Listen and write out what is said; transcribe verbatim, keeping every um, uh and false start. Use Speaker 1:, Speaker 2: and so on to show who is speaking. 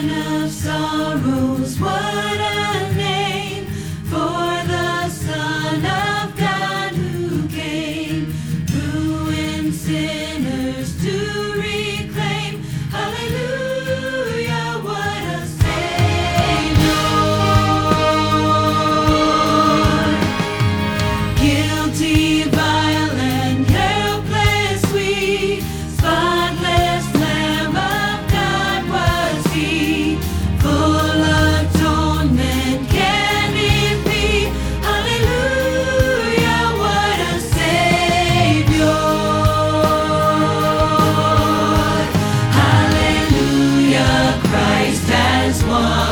Speaker 1: of sorrows, what a name for the Son of God who came, ruined sinners to reclaim. Hallelujah, what a Savior. Guilty, vile, and helpless we, spotless Lamb of God was he, full atonement can it be? Hallelujah, what a Savior. Hallelujah, Christ has won.